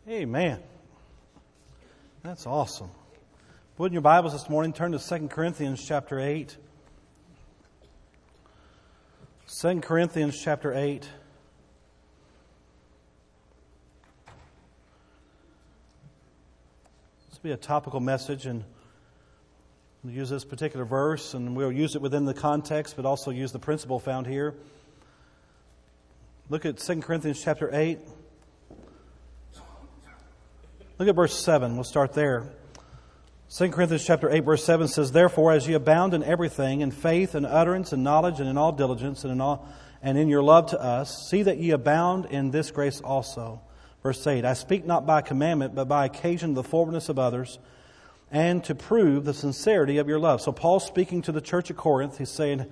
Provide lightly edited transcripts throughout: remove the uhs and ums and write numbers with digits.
Amen. That's awesome. Put in your Bibles this morning, turn to 2 Corinthians chapter 8. 2 Corinthians chapter 8. This will be a topical message, and we'll use this particular verse, and we'll use it within the context, but also use the principle found here. Look at 2 Corinthians chapter 8. Look at verse 7. We'll start there. 2 Corinthians chapter 8, verse 7 says, "Therefore, as ye abound in everything, in faith and utterance and knowledge and in all diligence and in your love to us, see that ye abound in this grace also." Verse 8, "I speak not by commandment, but by occasion of the forwardness of others, and to prove the sincerity of your love." So Paul's speaking to the church at Corinth. He's saying,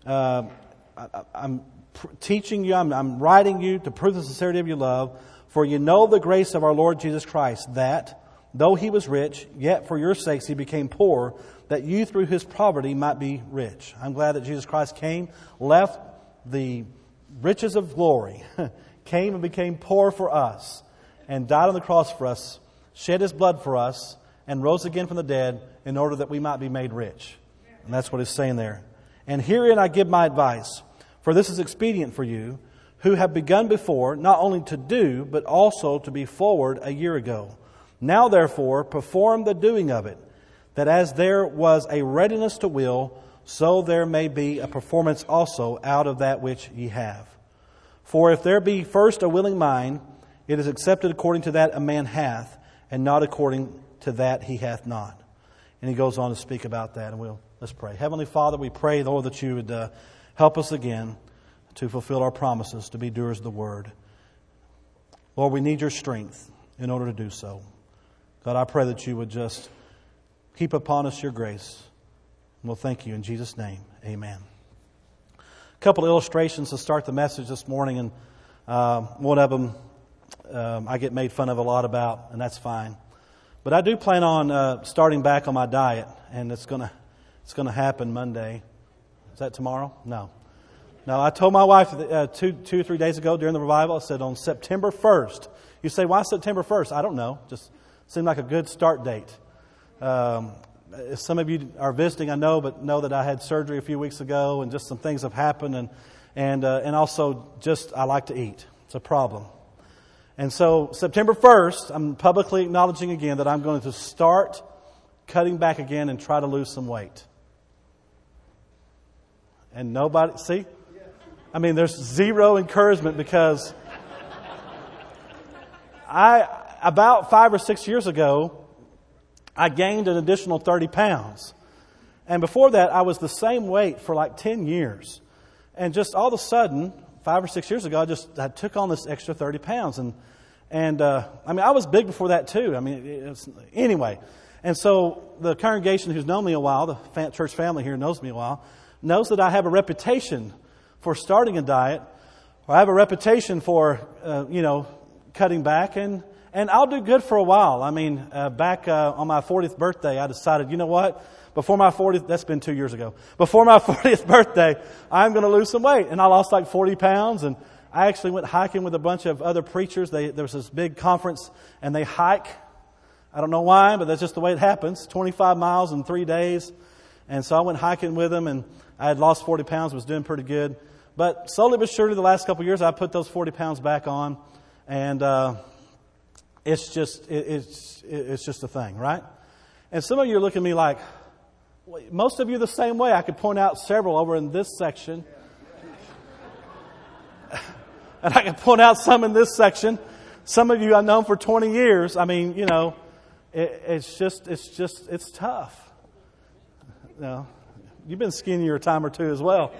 I'm teaching you, I'm writing you to prove the sincerity of your love. For you know the grace of our Lord Jesus Christ, that, though He was rich, yet for your sakes He became poor, that you through His poverty might be rich. I'm glad that Jesus Christ came, left the riches of glory, came and became poor for us, and died on the cross for us, shed His blood for us, and rose again from the dead in order that we might be made rich. And that's what He's saying there. "And herein I give my advice, for this is expedient for you, who have begun before, not only to do, but also to be forward a year ago. Now therefore perform the doing of it, that as there was a readiness to will, so there may be a performance also out of that which ye have. For if there be first a willing mind, it is accepted according to that a man hath, and not according to that he hath not." And he goes on to speak about that, and let's pray. Heavenly Father, we pray, Lord, that you would help us again to fulfill our promises, to be doers of the Word. Lord, we need your strength in order to do so. God, I pray that you would just heap upon us your grace. And we'll thank you in Jesus' name. Amen. A couple of illustrations to start the message this morning, and one of them I get made fun of a lot about, and that's fine. But I do plan on starting back on my diet, and it's going to happen Monday. Is that tomorrow? No. Now, I told my wife 2 or 3 days ago during the revival, I said on September 1st. You say, why September 1st? I don't know. Just seemed like a good start date. Some of you are visiting, I know, but know that I had surgery a few weeks ago, and just some things have happened, and also just I like to eat. It's a problem. And so September 1st, I'm publicly acknowledging again that I'm going to start cutting back again and try to lose some weight. And nobody, see? I mean, there's zero encouragement because about 5 or 6 years ago, I gained an additional 30 pounds. And before that, I was the same weight for like 10 years. And just all of a sudden, 5 or 6 years ago, I took on this extra 30 pounds. And I was big before that too. Anyway. And so the congregation who's known me a while, the church family here knows me a while, knows that I have a reputation for starting a diet, or I have a reputation for, cutting back, and I'll do good for a while. Back on my 40th birthday, I decided, you know what? That's been 2 years ago. Before my 40th birthday, I'm going to lose some weight. And I lost like 40 pounds, and I actually went hiking with a bunch of other preachers. There was this big conference, and they hike. I don't know why, but that's just the way it happens. 25 miles in 3 days. And so I went hiking with them, and I had lost 40 pounds, was doing pretty good. But slowly but surely, the last couple of years, I put those 40 pounds back on, and it's just a thing, right? And some of you are looking at me like, most of you the same way. I could point out several over in this section, and I could point out some in this section. Some of you I've known for 20 years. It's tough. No, you've been skinnier a time or two as well.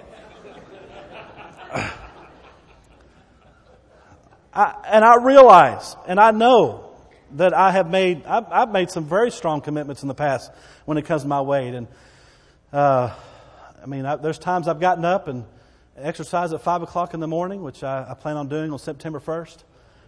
I realize, and I know that I've made some very strong commitments in the past when it comes to my weight. And there's times I've gotten up and exercised at 5 o'clock in the morning, which I plan on doing on September 1st.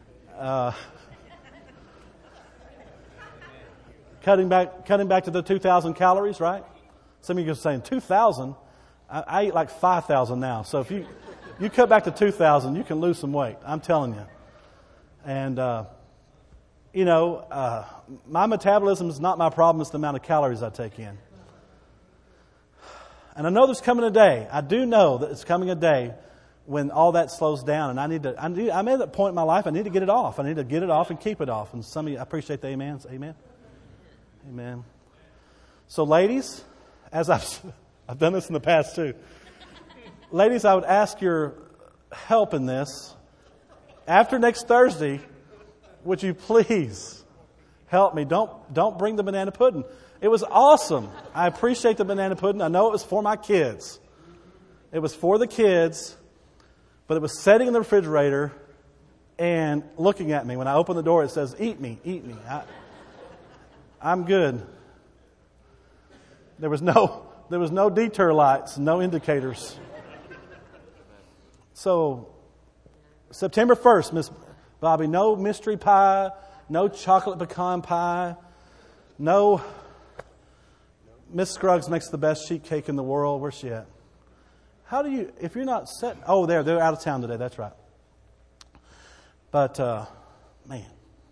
Cutting back to the 2,000 calories, right? Some of you are saying 2,000. I eat like 5,000 now. So if you cut back to 2,000, you can lose some weight. I'm telling you. And my metabolism is not my problem. It's the amount of calories I take in. And I know there's coming a day. I do know that it's coming a day when all that slows down, and I'm at that point in my life. I need to get it off. I need to get it off and keep it off. And some of you, I appreciate the amens. Amen. Amen. So, ladies, as I've done this in the past too. Ladies, I would ask your help in this. After next Thursday, would you please help me? Don't bring the banana pudding. It was awesome. I appreciate the banana pudding. I know it was for my kids. It was for the kids. But it was sitting in the refrigerator and looking at me. When I opened the door, it says, "Eat me, eat me." I'm good. There was no detour lights, no indicators. So, September 1st, Miss Bobby, no mystery pie, no chocolate pecan pie, no. Miss Scruggs makes the best sheet cake in the world. Where's she at? How do you, if you're not set, oh, they're out of town today, that's right. But, man,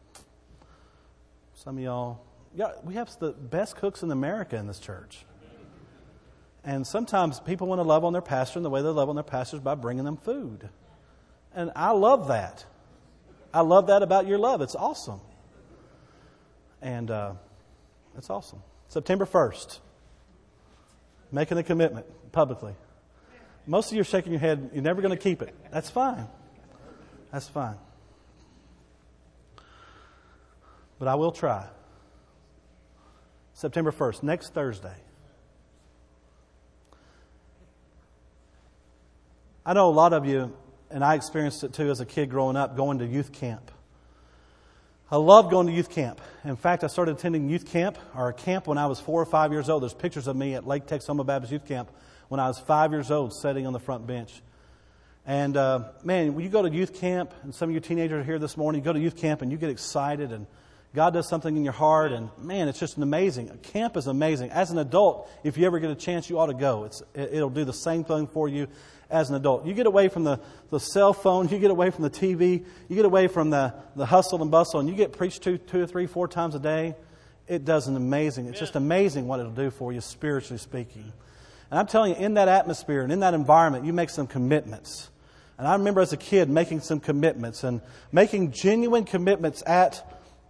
some of y'all, we have the best cooks in America in this church. And sometimes people want to love on their pastor, and the way they love on their pastor is by bringing them food. And I love that. I love that about your love. It's awesome. And it's awesome. September 1st, making a commitment publicly. Most of you are shaking your head. You're never going to keep it. That's fine. That's fine. But I will try. September 1st, next Thursday. I know a lot of you, and I experienced it too as a kid growing up, going to youth camp. I love going to youth camp. In fact, I started attending youth camp, or a camp, when I was 4 or 5 years old. There's pictures of me at Lake Texoma Baptist Youth Camp when I was 5 years old, sitting on the front bench. And man, when you go to youth camp, and some of you teenagers are here this morning, you go to youth camp and you get excited, and God does something in your heart, and man, it's just amazing. Camp is amazing. As an adult, if you ever get a chance, you ought to go. It'll do the same thing for you as an adult. You get away from the cell phone, you get away from the TV, you get away from the hustle and bustle, and you get preached to 2 or 3, 4 times a day. It does an amazing, it's just amazing what it'll do for you, spiritually speaking. And I'm telling you, in that atmosphere and in that environment, you make some commitments. And I remember as a kid making some commitments and making genuine commitments at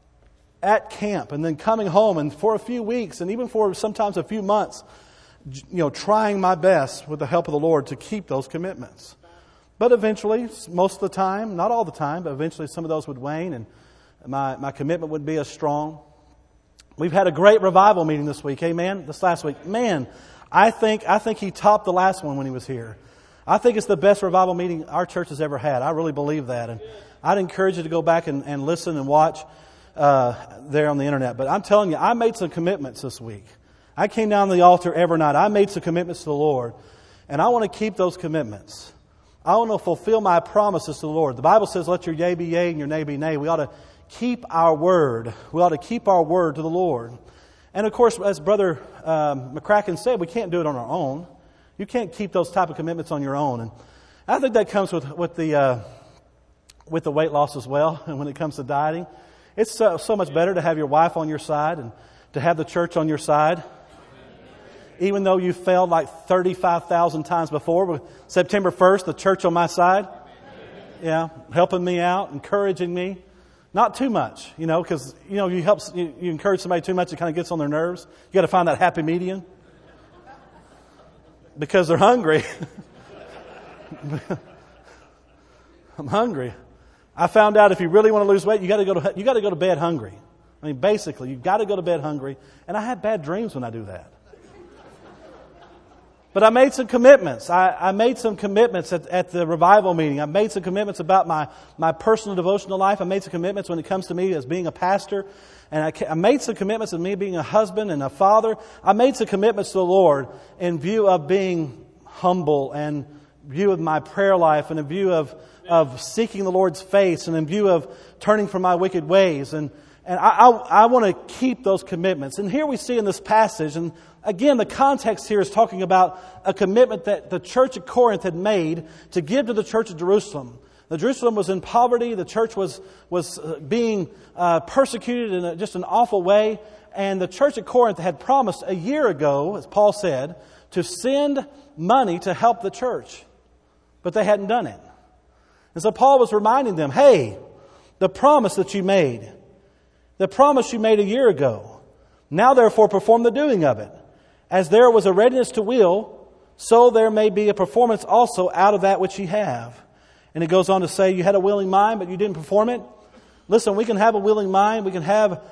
camp, and then coming home and for a few weeks and even for sometimes a few months, trying my best with the help of the Lord to keep those commitments. But eventually, most of the time, not all the time, but eventually some of those would wane and my commitment would be as strong. We've had a great revival meeting this week. Amen. This last week. Man, I think he topped the last one when he was here. I think it's the best revival meeting our church has ever had. I really believe that. And I'd encourage you to go back and listen and watch there on the internet. But I'm telling you, I made some commitments this week. I came down to the altar every night. I made some commitments to the Lord. And I want to keep those commitments. I want to fulfill my promises to the Lord. The Bible says, let your yea be yea and your nay be nay. We ought to keep our word. We ought to keep our word to the Lord. And of course, as Brother McCracken said, we can't do it on our own. You can't keep those type of commitments on your own. And I think that comes with the weight loss as well. And when it comes to dieting, it's so much better to have your wife on your side and to have the church on your side. Even though you failed like 35,000 times before, but September 1st, the church on my side. Yeah, helping me out, encouraging me. Not too much, because, you encourage somebody too much, it kind of gets on their nerves. You got to find that happy median. Because they're hungry. I'm hungry. I found out if you really want to lose weight, you got to go to bed hungry. I mean, basically, you've got to go to bed hungry. And I have bad dreams when I do that. But I made some commitments. I made some commitments at the revival meeting. I made some commitments about my personal devotional life. I made some commitments when it comes to me as being a pastor. And I made some commitments of me being a husband and a father. I made some commitments to the Lord in view of being humble, and view of my prayer life, and in view of seeking the Lord's face, and in view of turning from my wicked ways. And I want to keep those commitments. And here we see in this passage, and again, the context here is talking about a commitment that the church at Corinth had made to give to the church of Jerusalem. Jerusalem was in poverty. The church was being persecuted in just an awful way. And the church at Corinth had promised a year ago, as Paul said, to send money to help the church. But they hadn't done it. And so Paul was reminding them, hey, the promise that you made, the promise you made a year ago, now therefore perform the doing of it. As there was a readiness to will, so there may be a performance also out of that which ye have. And it goes on to say, you had a willing mind, but you didn't perform it. Listen, we can have a willing mind. We can have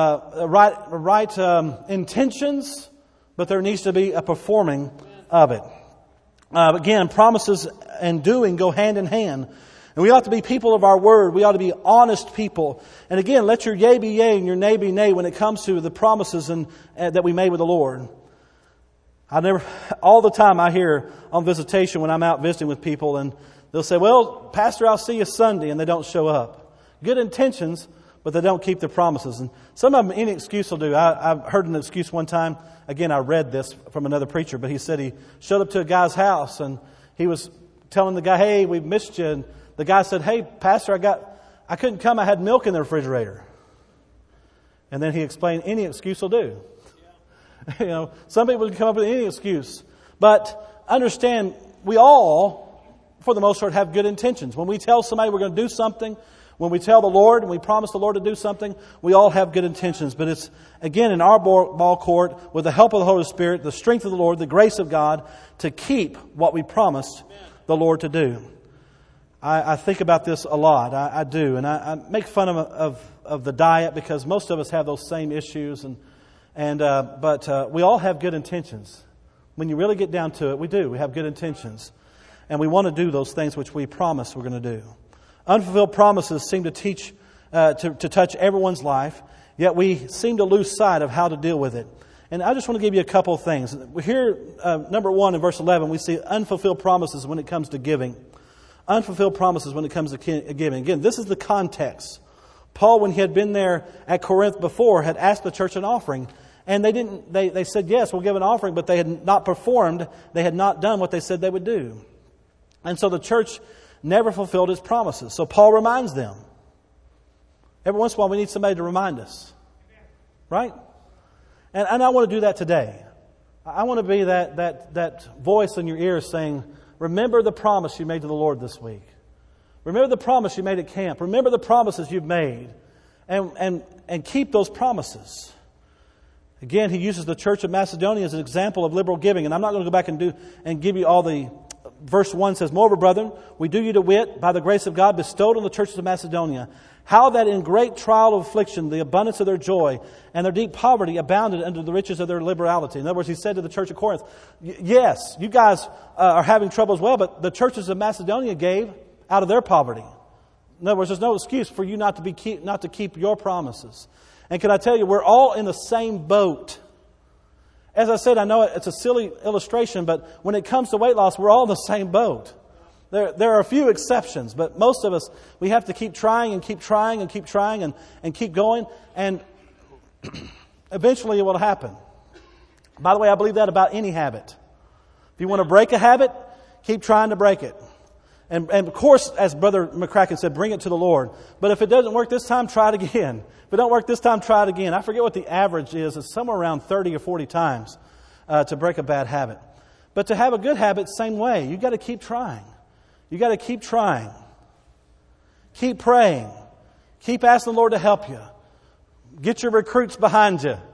right intentions, but there needs to be a performing of it. Again, promises and doing go hand in hand. And we ought to be people of our word. We ought to be honest people. And again, let your yea be yea and your nay be nay when it comes to the promises that we made with the Lord. All the time I hear on visitation when I'm out visiting with people, and they'll say, well, Pastor, I'll see you Sunday, and they don't show up. Good intentions, but they don't keep their promises. And some of them, any excuse will do. I've heard an excuse one time. Again, I read this from another preacher, but he said he showed up to a guy's house, and he was telling the guy, hey, we've missed you. And the guy said, hey, Pastor, I couldn't come. I had milk in the refrigerator. And then he explained, any excuse will do. Yeah. Some people can come up with any excuse. But understand, we all, for the most part, have good intentions. When we tell somebody we're going to do something, when we tell the Lord and we promise the Lord to do something, we all have good intentions. But it's, again, in our ball court, with the help of the Holy Spirit, the strength of the Lord, the grace of God, to keep what we promised the Lord to do. I think about this a lot. I do. And I make fun of the diet because most of us have those same issues. But we all have good intentions. When you really get down to it, we do. We have good intentions. And we want to do those things which we promise we're going to do. Unfulfilled promises seem to teach to touch everyone's life, yet we seem to lose sight of how to deal with it. And I just want to give you a couple of things. Here, number 1 in verse 11, we see unfulfilled promises when it comes to giving. Unfulfilled promises when it comes to giving. Again, this is the context. Paul, when he had been there at Corinth before, had asked the church an offering. And they said, yes, we'll give an offering, but they had not performed. They had not done what they said they would do. And so the church never fulfilled its promises. So Paul reminds them. Every once in a while we need somebody to remind us. Right? And I want to do that today. I want to be that voice in your ear saying, remember the promise you made to the Lord this week. Remember the promise you made at camp. Remember the promises you've made. And keep those promises. Again, he uses the church of Macedonia as an example of liberal giving. And I'm not going to go back and give you all the... Verse 1 says, moreover, brethren, we do you to wit, by the grace of God bestowed on the churches of Macedonia, how that in great trial of affliction, the abundance of their joy and their deep poverty abounded unto the riches of their liberality. In other words, he said to the church of Corinth, yes, you guys are having trouble as well, but the churches of Macedonia gave out of their poverty. In other words, there's no excuse for you not to keep your promises. And can I tell you, we're all in the same boat. As I said, I know it's a silly illustration, but when it comes to weight loss, we're all in the same boat. There are a few exceptions, but most of us, we have to keep trying and keep trying and keep trying and keep going, and eventually it will happen. By the way, I believe that about any habit. If you want to break a habit, keep trying to break it. And of course, as Brother McCracken said, bring it to the Lord. But if it doesn't work this time, try it again. If it don't work this time, try it again. I forget what the average is. It's somewhere around 30 or 40 times to break a bad habit. But to have a good habit, same way. You've got to keep trying. You've got to keep trying. Keep praying. Keep asking the Lord to help you. Get your recruits behind you.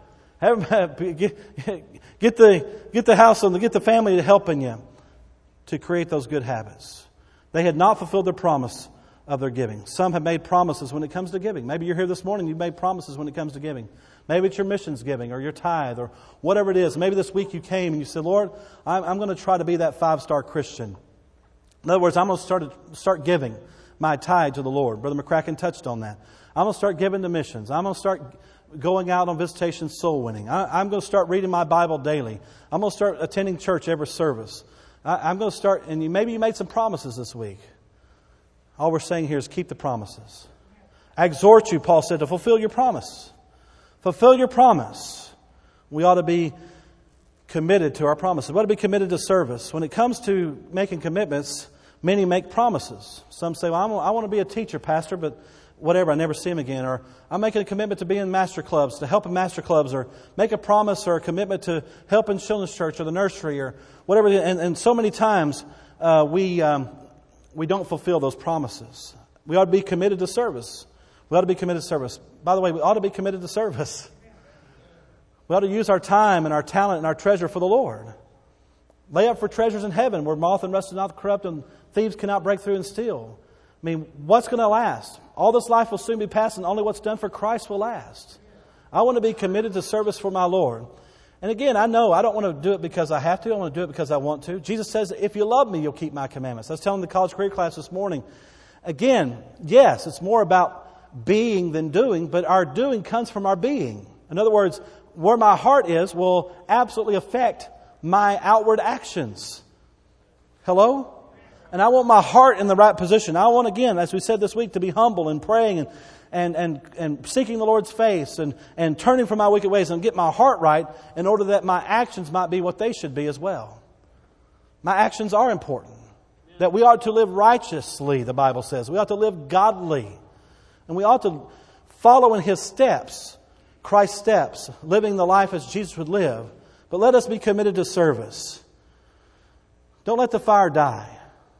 Get the house and get the family to helping you to create those good habits. They had not fulfilled their promise of their giving. Some have made promises when it comes to giving. Maybe you're here this morning, you've made promises when it comes to giving. Maybe it's your missions giving or your tithe or whatever it is. Maybe this week you came and you said, Lord, I'm going to try to be that 5-star Christian. In other words, I'm going to start giving my tithe to the Lord. Brother McCracken touched on that. I'm going to start giving to missions. I'm going to start going out on visitation soul winning. I'm going to start reading my Bible daily. I'm going to start attending church every service. I'm going to start, and maybe you made some promises this week. All we're saying here is keep the promises. I exhort you, Paul said, to fulfill your promise. Fulfill your promise. We ought to be committed to our promises. We ought to be committed to service. When it comes to making commitments, Many make promises. Some say, well, I want to be a teacher, pastor, but whatever, I never see him again. Or I'm making a commitment to be in master clubs, to help in master clubs, or make a promise or a commitment to help in children's church or the nursery or whatever. And so many times we don't fulfill those promises. We ought to be committed to service. We ought to be committed to service. By the way, we ought to be committed to service. We ought to use our time and our talent and our treasure for the Lord. Lay up for treasures in heaven where moth and rust do not corrupt and thieves cannot break through and steal. I mean, what's going to last? All this life will soon be past, and only what's done for Christ will last. I want to be committed to service for my Lord. And again, I know I don't want to do it because I have to. I want to do it because I want to. Jesus says, if you love me, you'll keep my commandments. I was telling the college career class this morning. Again, yes, it's more about being than doing, but our doing comes from our being. In other words, where my heart is will absolutely affect my outward actions. Hello? And I want my heart in the right position. I want, again, as we said this week, to be humble and praying and seeking the Lord's face and turning from my wicked ways and get my heart right in order that my actions might be what they should be as well. My actions are important. That we ought to live righteously, the Bible says. We ought to live godly. And we ought to follow in His steps, Christ's steps, living the life as Jesus would live. But let us be committed to service. Don't let the fire die.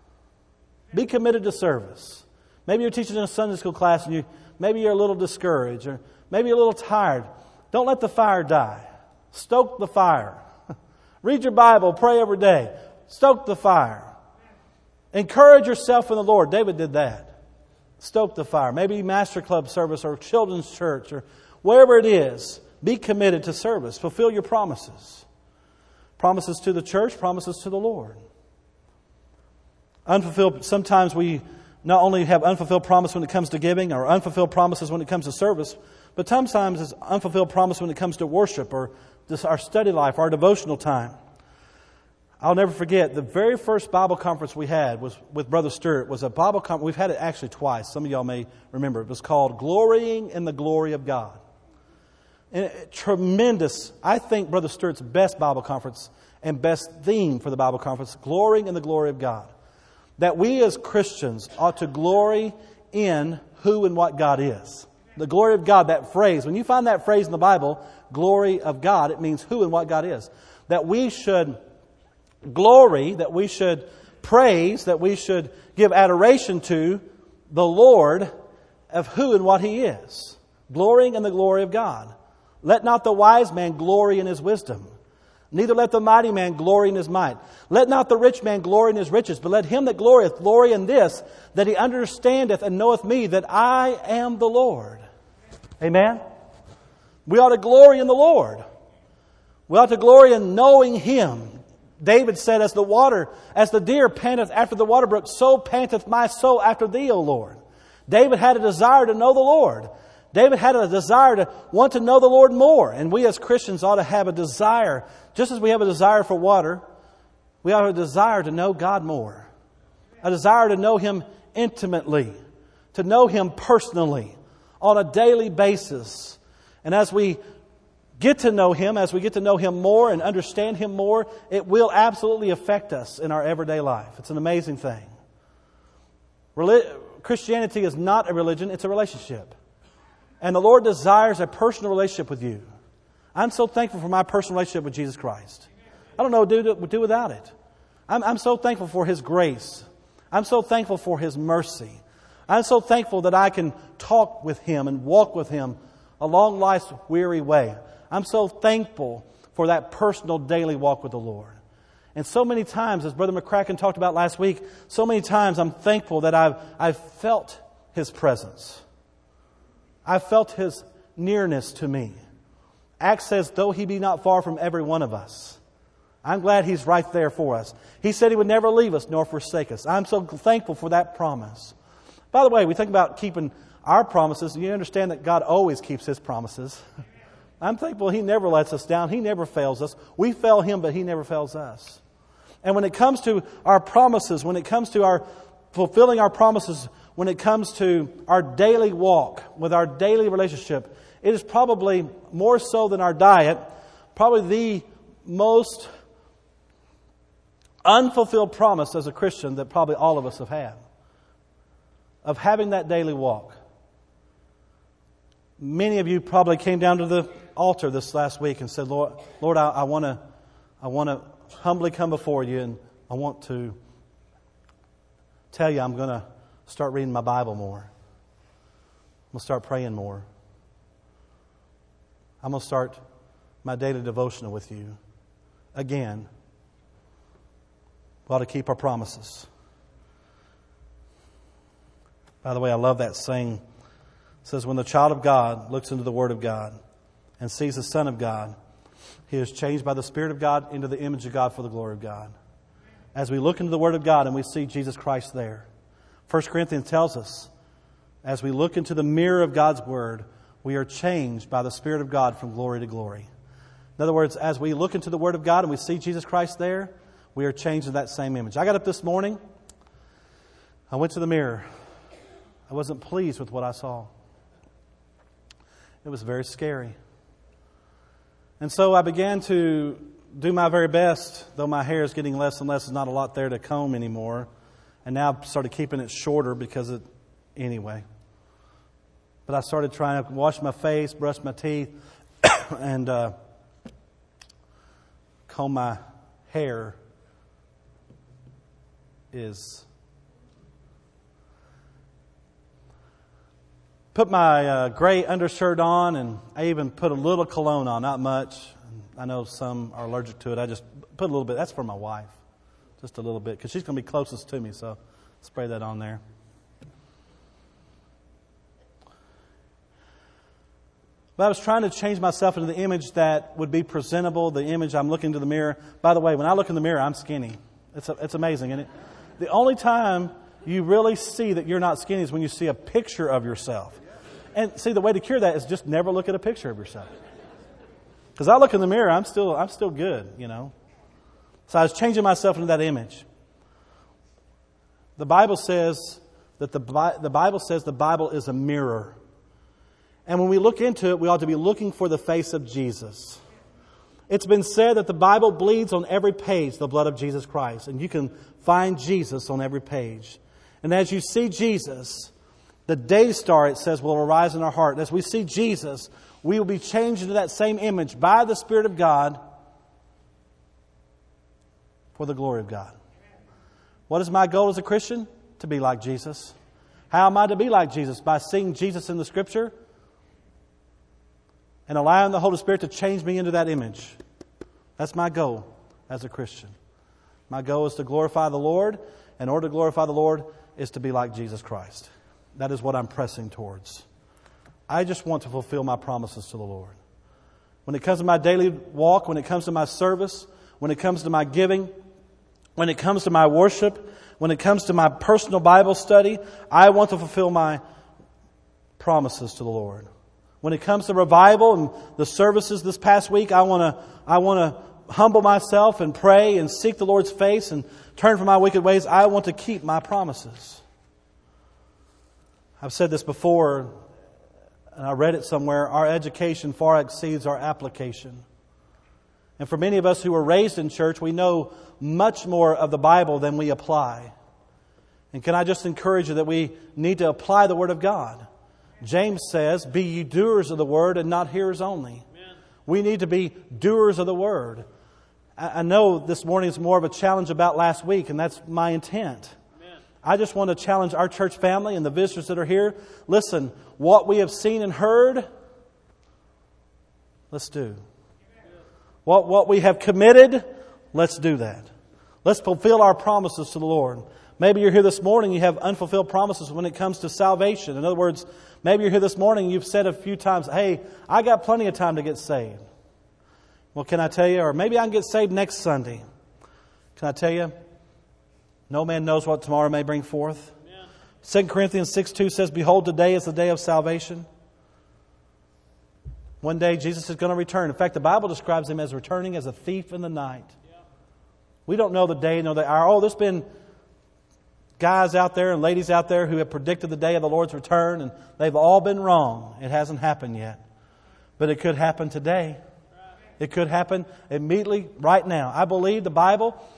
Be committed to service. Maybe you're teaching in a Sunday school class and maybe you're a little discouraged or maybe you're a little tired. Don't let the fire die. Stoke the fire. Read your Bible. Pray every day. Stoke the fire. Encourage yourself in the Lord. David did that. Stoke the fire. Maybe Master Club service or children's church or wherever it is. Be committed to service. Fulfill your promises. Promises to the church, promises to the Lord. Unfulfilled. Sometimes we not only have unfulfilled promise when it comes to giving or unfulfilled promises when it comes to service, but sometimes it's unfulfilled promise when it comes to worship or just our study life, our devotional time. I'll never forget the very first Bible conference we had was with Brother Stewart. Was a Bible conference. We've had it actually twice. Some of y'all may remember. It was called Glorying in the Glory of God. And tremendous. I think Brother Stewart's best Bible conference and best theme for the Bible conference, Glorying in the Glory of God. That we as Christians ought to glory in who and what God is. The glory of God, that phrase. When you find that phrase in the Bible, glory of God, it means who and what God is. That we should glory, that we should praise, that we should give adoration to the Lord of who and what He is. Glorying in the glory of God. Let not the wise man glory in his wisdom. Neither let the mighty man glory in his might. Let not the rich man glory in his riches, but let him that glorieth glory in this, that he understandeth and knoweth me, that I am the Lord. Amen? We ought to glory in the Lord. We ought to glory in knowing Him. David said, as the deer panteth after the water brook, so panteth my soul after Thee, O Lord. David had a desire to know the Lord. David had a desire to want to know the Lord more. And we as Christians ought to have a desire, just as we have a desire for water, we ought to have a desire to know God more. A desire to know Him intimately, to know Him personally, on a daily basis. And as we get to know Him, as we get to know Him more and understand Him more, it will absolutely affect us in our everyday life. It's an amazing thing. Christianity is not a religion, it's a relationship. And the Lord desires a personal relationship with you. I'm so thankful for my personal relationship with Jesus Christ. I don't know what to do without it. I'm so thankful for His grace. I'm so thankful for His mercy. I'm so thankful that I can talk with Him and walk with Him along life's weary way. I'm so thankful for that personal daily walk with the Lord. And so many times, as Brother McCracken talked about last week, so many times I'm thankful that I've felt His presence. I felt His nearness to me. Acts says, though He be not far from every one of us. I'm glad He's right there for us. He said He would never leave us nor forsake us. I'm so thankful for that promise. By the way, we think about keeping our promises. You understand that God always keeps His promises. I'm thankful He never lets us down. He never fails us. We fail Him, but He never fails us. And when it comes to our promises, when it comes to our fulfilling our promises, when it comes to our daily walk, with our daily relationship, it is probably more so than our diet, probably the most unfulfilled promise as a Christian that probably all of us have had, of having that daily walk. Many of you probably came down to the altar this last week and said, Lord, I want to humbly come before you, and I want to tell you I'm going to start reading my Bible more. I'm going to start praying more. I'm going to start my daily devotional with you again. We ought to keep our promises. By the way, I love that saying. It says, when the child of God looks into the Word of God and sees the Son of God, he is changed by the Spirit of God into the image of God for the glory of God. As we look into the Word of God and we see Jesus Christ there, 1 Corinthians tells us, as we look into the mirror of God's Word, we are changed by the Spirit of God from glory to glory. In other words, as we look into the Word of God and we see Jesus Christ there, we are changed in that same image. I got up this morning. I went to the mirror. I wasn't pleased with what I saw. It was very scary. And so I began to do my very best, though my hair is getting less and less. There's not a lot there to comb anymore. And now I've started keeping it shorter anyway. But I started trying to wash my face, brush my teeth, and comb my hair. Put my gray undershirt on, and I even put a little cologne on, not much. I know some are allergic to it. I just put a little bit. That's for my wife, just a little bit, because she's going to be closest to me, so spray that on there. But I was trying to change myself into the image that would be presentable, the image I'm looking to the mirror. By the way, when I look in the mirror, I'm skinny. It's amazing, isn't it? The only time you really see that you're not skinny is when you see a picture of yourself. And see, the way to cure that is just never look at a picture of yourself. Because I look in the mirror, I'm still good, you know. So I was changing myself into that image. The Bible says that the Bible is a mirror. And when we look into it, we ought to be looking for the face of Jesus. It's been said that the Bible bleeds on every page the blood of Jesus Christ. And you can find Jesus on every page. And as you see Jesus, the day star, it says, will arise in our heart. And as we see Jesus, we will be changed into that same image by the Spirit of God for the glory of God. What is my goal as a Christian? To be like Jesus. How am I to be like Jesus? By seeing Jesus in the Scripture and allowing the Holy Spirit to change me into that image. That's my goal as a Christian. My goal is to glorify the Lord. In order to glorify the Lord is to be like Jesus Christ. That is what I'm pressing towards. I just want to fulfill my promises to the Lord. When it comes to my daily walk, when it comes to my service, when it comes to my giving, when it comes to my worship, when it comes to my personal Bible study, I want to fulfill my promises to the Lord. When it comes to revival and the services this past week, I want to humble myself and pray and seek the Lord's face and turn from my wicked ways. I want to keep my promises. I've said this before, and I read it somewhere. Our education far exceeds our application. And for many of us who were raised in church, we know much more of the Bible than we apply. And can I just encourage you that we need to apply the Word of God? James says, be ye doers of the Word and not hearers only. Amen. We need to be doers of the Word. I know this morning is more of a challenge about last week, and that's my intent. Amen. I just want to challenge our church family and the visitors that are here. Listen, what we have seen and heard, let's do. What we have committed, let's do that. Let's fulfill our promises to the Lord. Maybe you're here this morning, you have unfulfilled promises when it comes to salvation. In other words, maybe you're here this morning, you've said a few times, hey, I got plenty of time to get saved. Well, can I tell you, or maybe I can get saved next Sunday. Can I tell you, no man knows what tomorrow may bring forth. 2 Corinthians 6:2 says, behold, today is the day of salvation. One day Jesus is going to return. In fact, the Bible describes Him as returning as a thief in the night. We don't know the day nor the hour. Oh, there's been guys out there and ladies out there who have predicted the day of the Lord's return, and they've all been wrong. It hasn't happened yet. But it could happen today. It could happen immediately, right now. I believe the Bible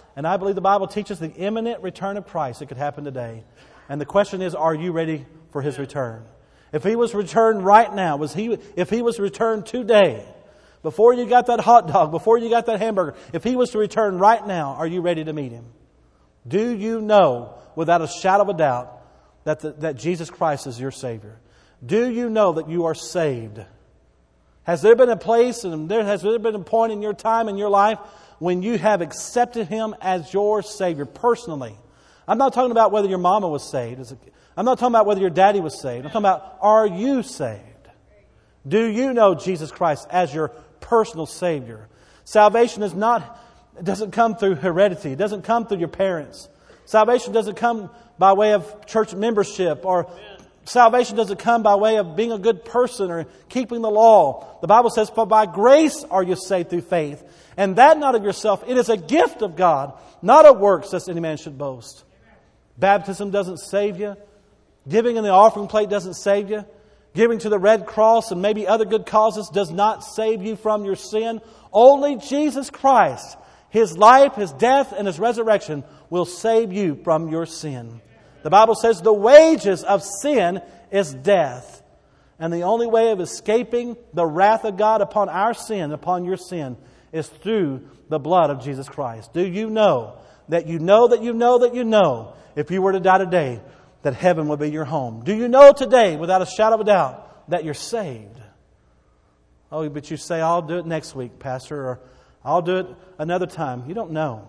And I believe the Bible teaches the imminent return of Christ. It could happen today. And the question is, are you ready for His return? If He was returned right now, if He was returned today, before you got that hot dog, before you got that hamburger, if He was to return right now, are you ready to meet Him? Do you know, without a shadow of a doubt, that Jesus Christ is your Savior? Do you know that you are saved? Has there been a place and has there been a point in your time in your life when you have accepted Him as your Savior personally? I'm not talking about whether your mama was saved. I'm not talking about whether your daddy was saved. I'm talking about, are you saved? Do you know Jesus Christ as your personal Savior? Salvation doesn't come through heredity. It doesn't come through your parents. Salvation doesn't come by way of church membership, or salvation doesn't come by way of being a good person or keeping the law. The Bible says, for by grace are you saved through faith. And that not of yourself. It is a gift of God, not of works, lest any man should boast. Baptism doesn't save you. Giving in the offering plate doesn't save you. Giving to the Red Cross and maybe other good causes does not save you from your sin. Only Jesus Christ, His life, His death, and His resurrection will save you from your sin. The Bible says the wages of sin is death. And the only way of escaping the wrath of God upon our sin, upon your sin, is through the blood of Jesus Christ. Do you know that you know that you know that you know, if you were to die today, that heaven will be your home? Do you know today, without a shadow of a doubt, that you're saved? Oh, but you say, I'll do it next week, Pastor, or I'll do it another time. You don't know.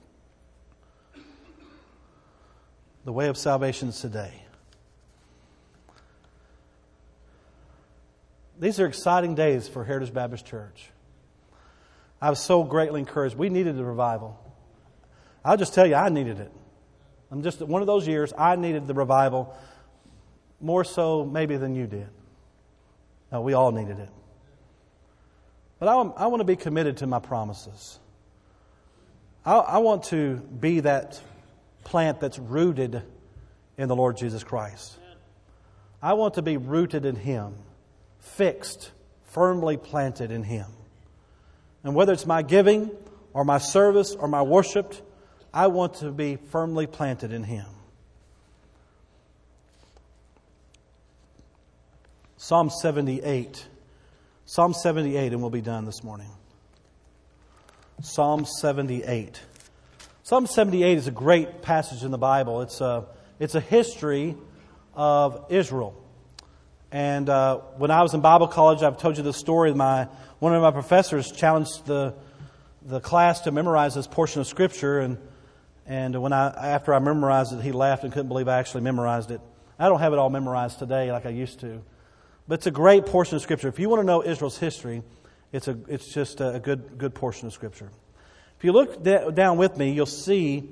The way of salvation is today. These are exciting days for Heritage Baptist Church. I was so greatly encouraged. We needed a revival. I'll just tell you, I needed it. I'm just one of those years, I needed the revival more so maybe than you did. No, we all needed it. But I want to be committed to my promises. I want to be that plant that's rooted in the Lord Jesus Christ. I want to be rooted in Him, fixed, firmly planted in Him. And whether it's my giving or my service or my worship, I want to be firmly planted in Him. Psalm 78. Psalm 78, and we'll be done this morning. Psalm 78. Psalm 78 is a great passage in the Bible. It's a history of Israel. And when I was in Bible college, I've told you the story. One of my professors challenged the class to memorize this portion of Scripture, and after I memorized it, he laughed and couldn't believe I actually memorized it. I don't have it all memorized today like I used to, but it's a great portion of Scripture. If you want to know Israel's history, it's just a good portion of Scripture. If you look down with me, you'll see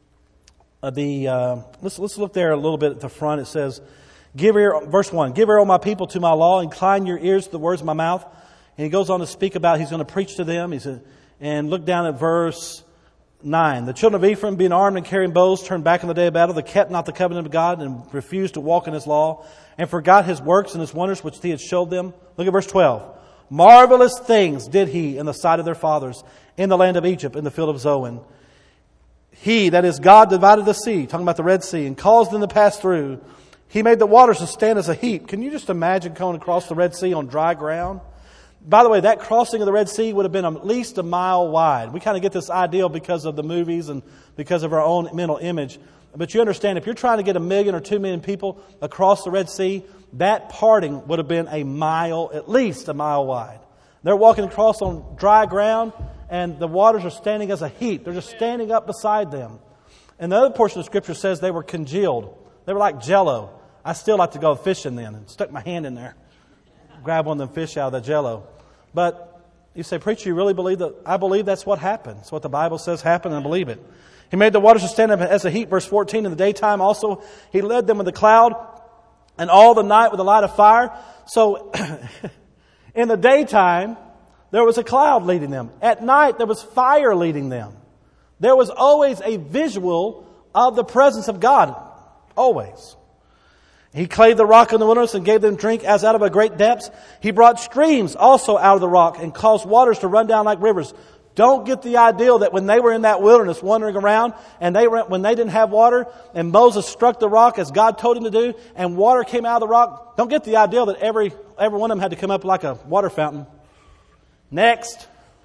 let's look there a little bit at the front. It says, "Give ear," verse 1. "Give ear, O my people, to my law. Incline your ears to the words of my mouth." And he goes on to speak about he's going to preach to them. And look down at verse 9. "The children of Ephraim, being armed and carrying bows, turned back in the day of battle. They kept not the covenant of God and refused to walk in His law, and forgot His works and His wonders which He had showed them." Look at verse 12. "Marvelous things did He in the sight of their fathers, in the land of Egypt, in the field of Zoan. He," that is God, "divided the sea," talking about the Red Sea, "and caused them to pass through. He made the waters to stand as a heap." Can you just imagine going across the Red Sea on dry ground? By the way, that crossing of the Red Sea would have been at least a mile wide. We kind of get this idea because of the movies and because of our own mental image. But you understand, if you're trying to get 1 million or 2 million people across the Red Sea, that parting would have been at least a mile wide. They're walking across on dry ground, and the waters are standing as a heap. They're just standing up beside them. And the other portion of Scripture says they were congealed. They were like Jell-O. I still like to go fishing then, and stuck my hand in there, grab one of them fish out of the Jell-O. But you say, "Preacher, you really believe that?" I believe that's what happened. It's what the Bible says happened, and I believe it. "He made the waters to stand up as a heap," verse 14. "In the daytime also He led them with a cloud, and all the night with a light of fire." So in the daytime, there was a cloud leading them. At night, there was fire leading them. There was always a visual of the presence of God. Always. "He clave the rock in the wilderness and gave them drink as out of a great depths. He brought streams also out of the rock and caused waters to run down like rivers." Don't get the idea that when they were in that wilderness wandering around and when they didn't have water and Moses struck the rock as God told him to do and water came out of the rock, don't get the idea that every one of them had to come up like a water fountain. Next.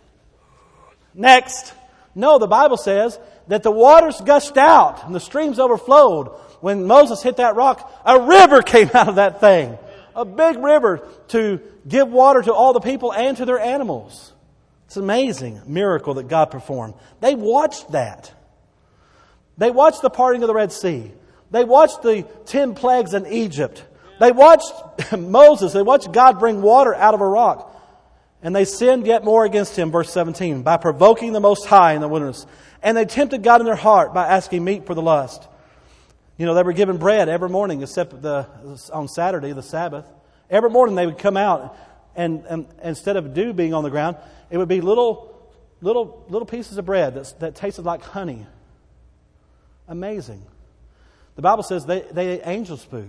No, the Bible says that the waters gushed out and the streams overflowed. When Moses hit that rock, a river came out of that thing. A big river to give water to all the people and to their animals. It's an amazing miracle that God performed. They watched that. They watched the parting of the Red Sea. They watched the 10 plagues in Egypt. They watched Moses. They watched God bring water out of a rock. And they sinned yet more against Him, verse 17, by provoking the Most High in the wilderness. And they tempted God in their heart by asking meat for the lust. You know, they were given bread every morning except on Saturday, the Sabbath. Every morning they would come out and instead of dew being on the ground, it would be little pieces of bread that tasted like honey. Amazing. The Bible says they ate angels' food.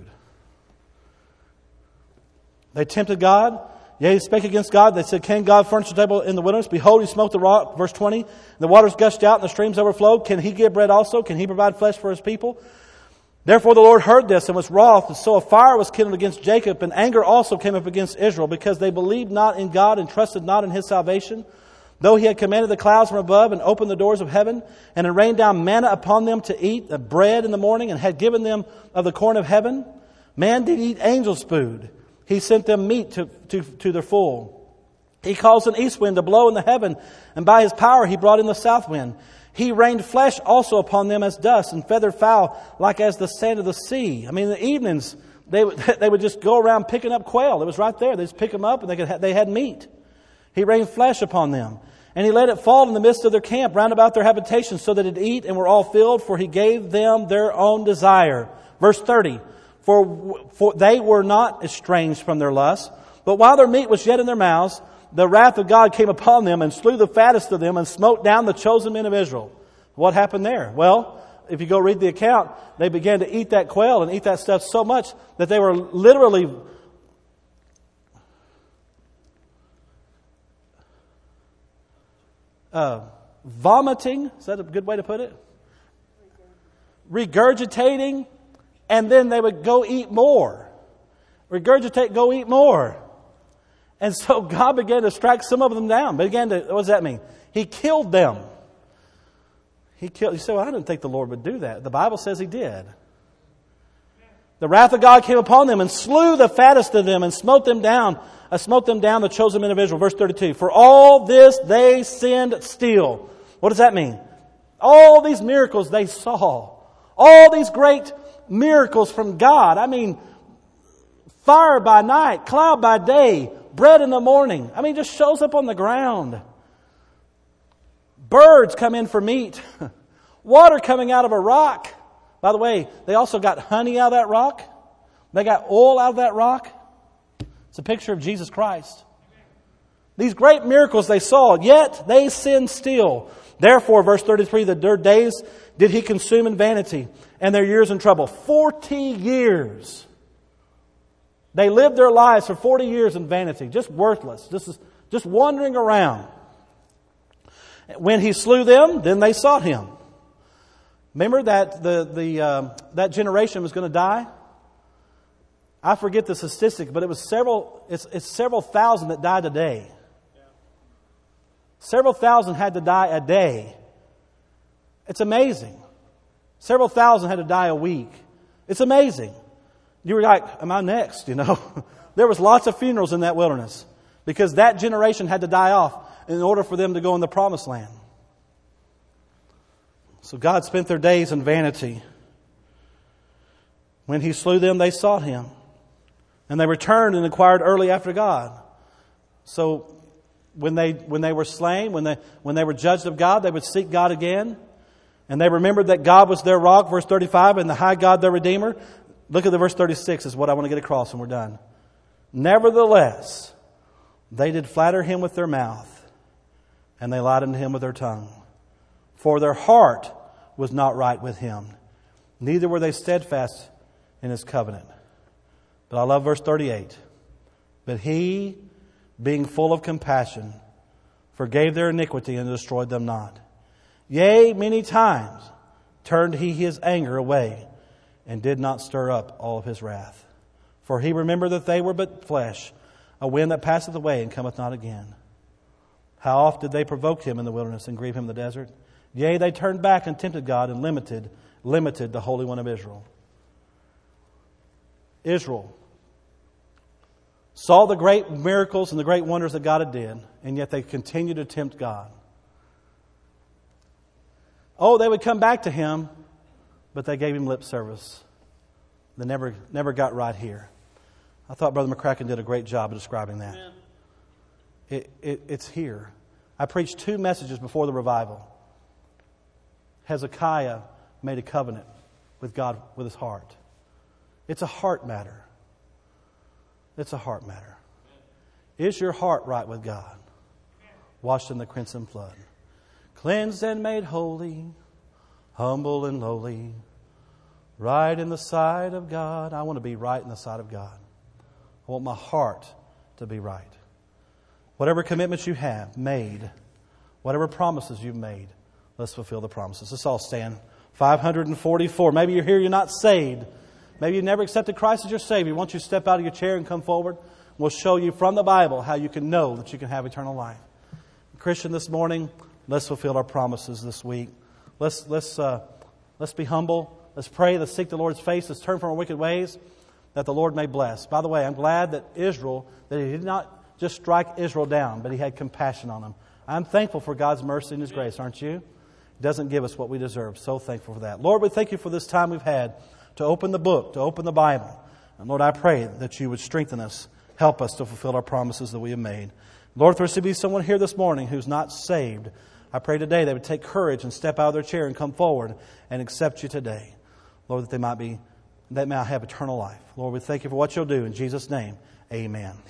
They tempted God. Yea, they spake against God. They said, can God furnish a table in the wilderness? Behold, He smote the rock. Verse 20. The waters gushed out and the streams overflowed. Can He give bread also? Can He provide flesh for His people? Therefore the Lord heard this and was wroth, and so a fire was kindled against Jacob, and anger also came up against Israel, because they believed not in God and trusted not in His salvation. Though He had commanded the clouds from above and opened the doors of heaven, and had rained down manna upon them to eat, the bread in the morning, and had given them of the corn of heaven, man did eat angels' food. He sent them meat to their full. He caused an east wind to blow in the heaven, and by His power He brought in the south wind. He rained flesh also upon them as dust, and feathered fowl like as the sand of the sea. I mean, in the evenings, they would just go around picking up quail. It was right there. They just pick them up and they had meat. He rained flesh upon them. And He let it fall in the midst of their camp, round about their habitation, so that it eat and were all filled, for He gave them their own desire. Verse 30, for they were not estranged from their lust, but while their meat was yet in their mouths, the wrath of God came upon them and slew the fattest of them and smote down the chosen men of Israel. What happened there? Well, if you go read the account, they began to eat that quail and eat that stuff so much that they were literally vomiting. Is that a good way to put it? Regurgitating, and then they would go eat more. Regurgitate, go eat more. And so God began to strike some of them down. What does that mean? He killed them. You say, well, I didn't think the Lord would do that. The Bible says He did. The wrath of God came upon them and slew the fattest of them and smote them down the chosen men of Israel. Verse 32. For all this they sinned still. What does that mean? All these miracles they saw. All these great miracles from God. I mean, fire by night, cloud by day, bread in the morning. I mean, just shows up on the ground. Birds come in for meat. Water coming out of a rock. By the way, they also got honey out of that rock. They got oil out of that rock. It's a picture of Jesus Christ. These great miracles they saw, yet they sinned still. Therefore, verse 33, their days did He consume in vanity, and their years in trouble. 40 years. They lived their lives for 40 years in vanity, just worthless, just wandering around. When He slew them, then they sought Him. Remember that that generation was going to die? I forget the statistic, but it was several thousand that died a day. Several thousand had to die a day. It's amazing. Several thousand had to die a week. It's amazing. You were like, am I next? You know, there was lots of funerals in that wilderness because that generation had to die off in order for them to go in the promised land. So God spent their days in vanity. When He slew them, they sought Him. And they returned and inquired early after God. So when they were slain, when they were judged of God, they would seek God again. And they remembered that God was their rock, verse 35, and the high God their Redeemer. Look at the verse 36 is what I want to get across and we're done. Nevertheless, they did flatter Him with their mouth, and they lied unto Him with their tongue. For their heart was not right with Him, neither were they steadfast in His covenant. But I love verse 38. But He, being full of compassion, forgave their iniquity, and destroyed them not. Yea, many times turned he his anger away, and did not stir up all of his wrath. For he remembered that they were but flesh, a wind that passeth away and cometh not again. How oft did they provoke him in the wilderness and grieve him in the desert? Yea, they turned back and tempted God and limited the Holy One of Israel. Israel saw the great miracles and the great wonders that God had did, and yet they continued to tempt God. Oh, they would come back to Him, but they gave Him lip service. They never got right here. I thought Brother McCracken did a great job of describing that. It's here. I preached 2 messages before the revival. Hezekiah made a covenant with God with his heart. It's a heart matter. It's a heart matter. Is your heart right with God? Washed in the crimson flood. Cleansed and made holy, humble and lowly, right in the sight of God. I want to be right in the sight of God. I want my heart to be right. Whatever commitments you have made, whatever promises you've made, let's fulfill the promises. Let's all stand. 544. Maybe you're here, you're not saved. Maybe you never accepted Christ as your Savior. Why don't you step out of your chair and come forward? We'll show you from the Bible how you can know that you can have eternal life. Christian, this morning, let's fulfill our promises this week. Let's be humble. Let's pray. Let's seek the Lord's face. Let's turn from our wicked ways, that the Lord may bless. By the way, I'm glad that He did not just strike Israel down, but He had compassion on them. I'm thankful for God's mercy and His grace, aren't you? He doesn't give us what we deserve. So thankful for that. Lord, we thank You for this time we've had to open the book, to open the Bible. And Lord, I pray that You would strengthen us, help us to fulfill our promises that we have made. Lord, if there's to be someone here this morning who's not saved, I pray today they would take courage and step out of their chair and come forward and accept You today. Lord, that they might have eternal life. Lord, we thank You for what You'll do. In Jesus' name, amen.